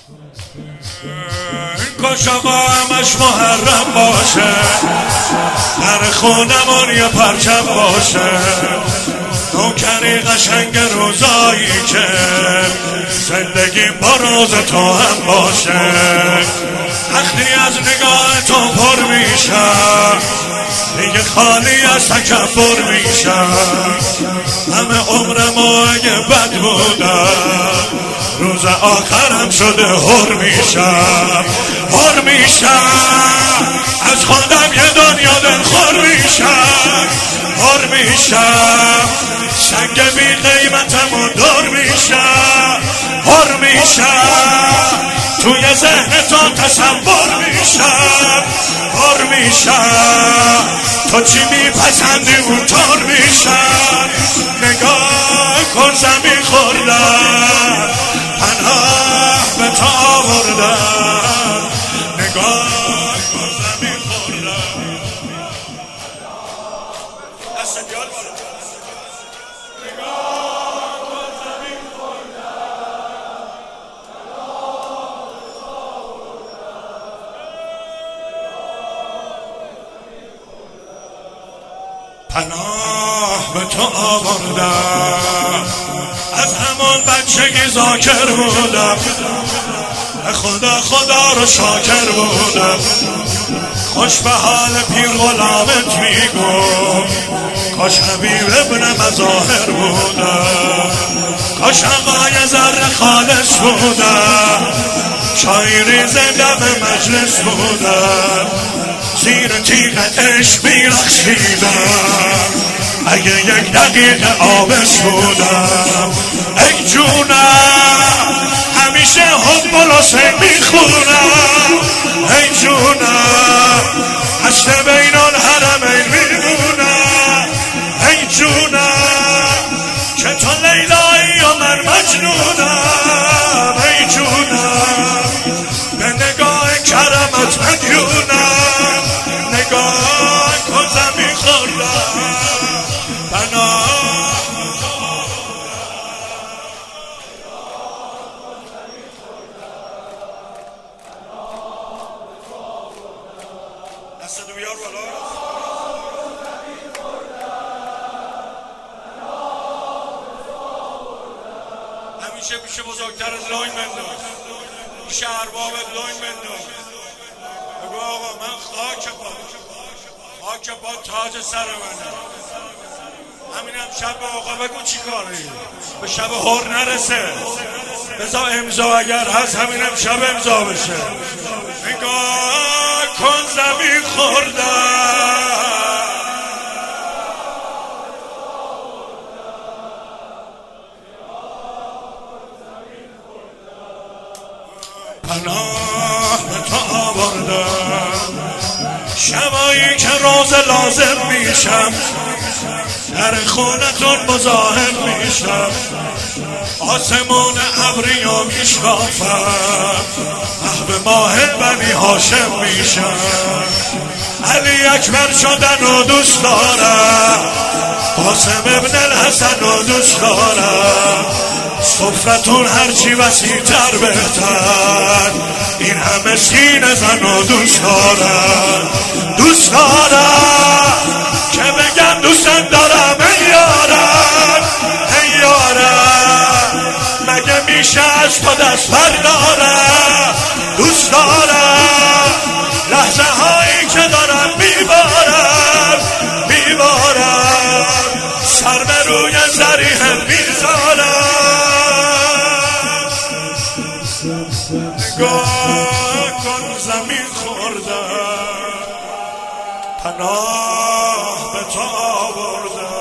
کاش آقا همش محرم باشه، در خونمون یه پرچم باشه، نوکری قشنگ روزایی که زندگی با روز تو هم باشه. وقتی از نگاه تو پر میشم دیگه خالی از تکبر میشم. همه عمرمو اگه بد بودم روز آخرم شده هر میشم، هر میشم از خودم یه دنیا دلخور میشم، هر میشم سنگ بی قیمتمو دور میشم، هر میشم توی ذهن تو تصور میشم، هر میشم تو چی میپسندی اونطور میشم. نگاه کن زمین خوردم پناه به تو آوردم، نگاه کن زمین خوردم پناه به تو آوردم. از همون بچگی ذاکر بودم، خدا رو شاکر بودم. خوش به حال پیر غلامت میگم، کاش حبیب ابن مظاهر بودم، کاش آقای ذره خالص بودم، شاعری زندم مجلس بودم، زیر تیغ عشق میرخشیدم، اگه یک دقیقه آبس بودم. ای جونم همیشه حب الحسین میخونم، ای جونم حشر بین الحرمین میمونم، ای جونم که تو لیلایی و من مجنونم، ای جونم به نگاه کرمت مدیونم، نگاه کن زمین خوردم پناه. دست بیار بالا. همیشه پیش بزرگتر لاین بنداز، پیش ارباب لاین بنداز، بگو آقا من خاک پا تاج سر منه. همینم شب به آقا بگو چی کاری به شب هر نرسه، بذار امضا اگر هست همینم شب امضا بشه. نگاه کن زمین خوردم پناه به تو آوردم. شبایی که روز لازم میشم در خونتون مزاحم میشم، آسمون ابریا میشکافم، محو ماه بنی هاشم میشم. علی اکبر شدن و دوست دارم، قاسم ابن الحسن و دوست دارم، سفرتون هرچی وسیع‌تر بهتر، این همه سینه زن و دوست دارم، دوست دارم که بگم دوستم دارم. ای یارم ای یارم مگه میشه از تو دست بردارم، دوست دارم لحظه هایی که دارم میبارم سر به روی ذریحه میذارم. نگاه کن زمین خوردم پناه به تو آوردم.